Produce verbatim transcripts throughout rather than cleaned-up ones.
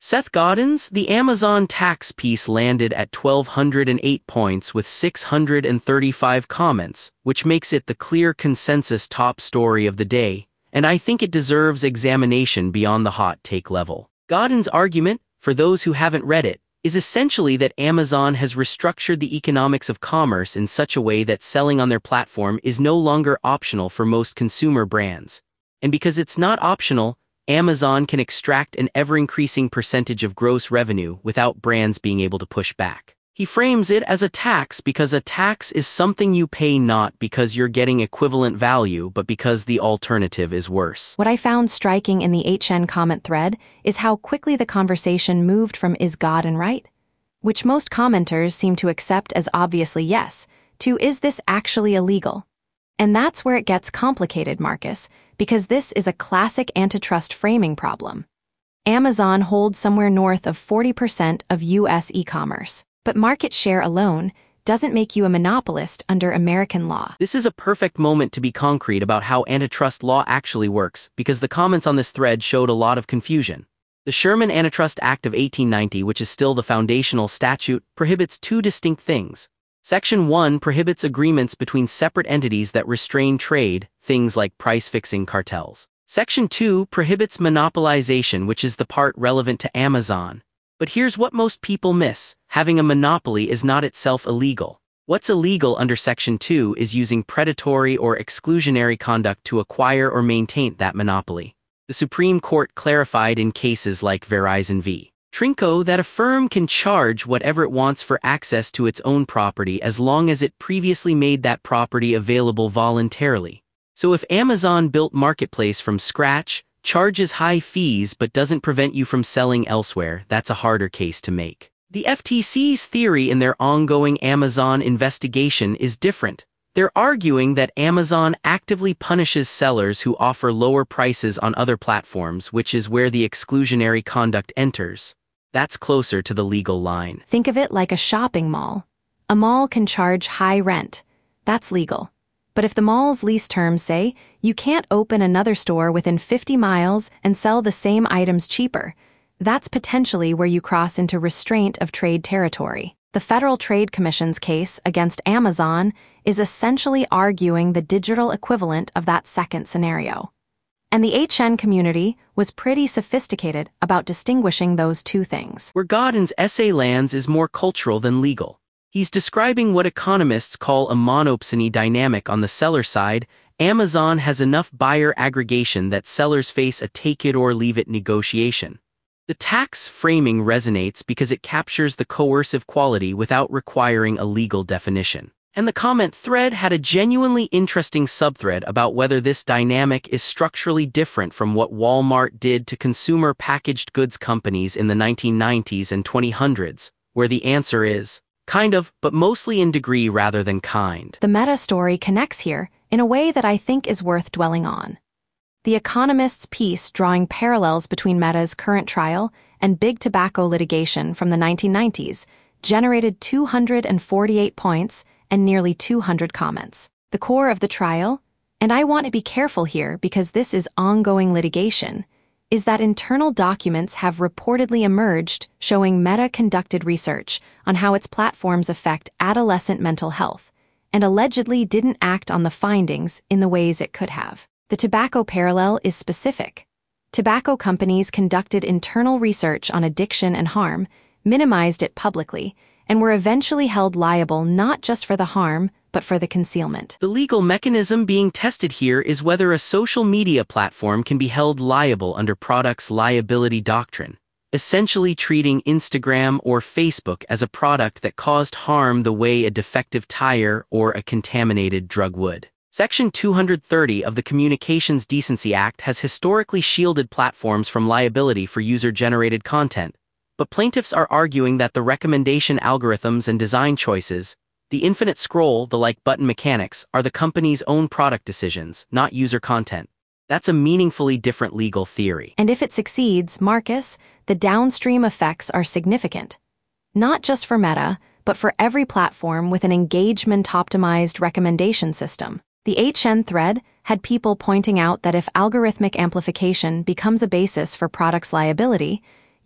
Seth Godin's The Amazon Tax piece landed at one thousand two hundred eight points with six hundred thirty-five comments, which makes it the clear consensus top story of the day, and I think it deserves examination beyond the hot take level. Godin's argument, for those who haven't read it, is essentially that Amazon has restructured the economics of commerce in such a way that selling on their platform is no longer optional for most consumer brands. And because it's not optional, Amazon can extract an ever-increasing percentage of gross revenue without brands being able to push back. He frames it as a tax because a tax is something you pay not because you're getting equivalent value but because the alternative is worse. What I found striking in the H N comment thread is how quickly the conversation moved from "is Godin right?", which most commenters seem to accept as obviously yes, to "is this actually illegal?" And that's where it gets complicated, Marcus, because this is a classic antitrust framing problem. Amazon holds somewhere north of forty percent of U S e-commerce, but market share alone doesn't make you a monopolist under American law. This is a perfect moment to be concrete about how antitrust law actually works, because the comments on this thread showed a lot of confusion. The Sherman Antitrust Act of eighteen ninety, which is still the foundational statute, prohibits two distinct things. Section one prohibits agreements between separate entities that restrain trade, things like price-fixing cartels. Section two prohibits monopolization, which is the part relevant to Amazon. But here's what most people miss: having a monopoly is not itself illegal. What's illegal under Section two is using predatory or exclusionary conduct to acquire or maintain that monopoly. The Supreme Court clarified in cases like Verizon v. Trinco that a firm can charge whatever it wants for access to its own property as long as it previously made that property available voluntarily. So if Amazon built Marketplace from scratch, charges high fees but doesn't prevent you from selling elsewhere, that's a harder case to make. The F T C's theory in their ongoing Amazon investigation is different. They're arguing that Amazon actively punishes sellers who offer lower prices on other platforms, which is where the exclusionary conduct enters. That's closer to the legal line. Think of it like a shopping mall. A mall can charge high rent. That's legal. But if the mall's lease terms say you can't open another store within fifty miles and sell the same items cheaper, that's potentially where you cross into restraint of trade territory. The Federal Trade Commission's case against Amazon is essentially arguing the digital equivalent of that second scenario. And the H N community was pretty sophisticated about distinguishing those two things. Where Godin's essay lands is more cultural than legal. He's describing what economists call a monopsony dynamic on the seller side. Amazon has enough buyer aggregation that sellers face a take-it-or-leave-it negotiation. The tax framing resonates because it captures the coercive quality without requiring a legal definition. And the comment thread had a genuinely interesting subthread about whether this dynamic is structurally different from what Walmart did to consumer packaged goods companies in the nineteen nineties and twenty hundreds, where the answer is kind of, but mostly in degree rather than kind. The meta story connects here in a way that I think is worth dwelling on. The Economist's piece drawing parallels between Meta's current trial and big tobacco litigation from the nineteen nineties generated two hundred forty-eight points and nearly two hundred comments. The core of the trial, and I want to be careful here because this is ongoing litigation, is that internal documents have reportedly emerged showing Meta conducted research on how its platforms affect adolescent mental health, and allegedly didn't act on the findings in the ways it could have. The tobacco parallel is specific. Tobacco companies conducted internal research on addiction and harm, minimized it publicly, and were eventually held liable not just for the harm, but for the concealment. The legal mechanism being tested here is whether a social media platform can be held liable under products liability doctrine, essentially treating Instagram or Facebook as a product that caused harm the way a defective tire or a contaminated drug would. Section two hundred thirty of the Communications Decency Act has historically shielded platforms from liability for user-generated content, but plaintiffs are arguing that the recommendation algorithms and design choices, the infinite scroll, the like button mechanics, are the company's own product decisions, not user content. That's a meaningfully different legal theory. And if it succeeds, Marcus, the downstream effects are significant. Not just for Meta, but for every platform with an engagement-optimized recommendation system. The H N thread had people pointing out that if algorithmic amplification becomes a basis for products liability,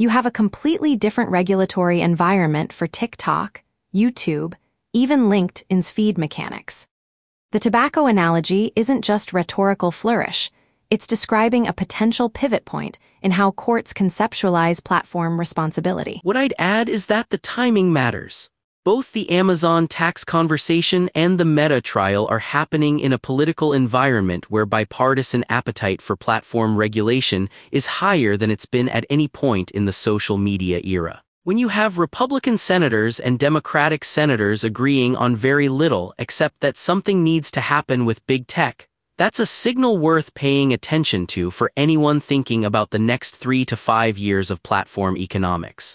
You have a completely different regulatory environment for TikTok, YouTube, even LinkedIn's feed mechanics. The tobacco analogy isn't just rhetorical flourish, it's describing a potential pivot point in how courts conceptualize platform responsibility. What I'd add is that the timing matters. Both the Amazon tax conversation and the Meta trial are happening in a political environment where bipartisan appetite for platform regulation is higher than it's been at any point in the social media era. When you have Republican senators and Democratic senators agreeing on very little except that something needs to happen with big tech, that's a signal worth paying attention to for anyone thinking about the next three to five years of platform economics.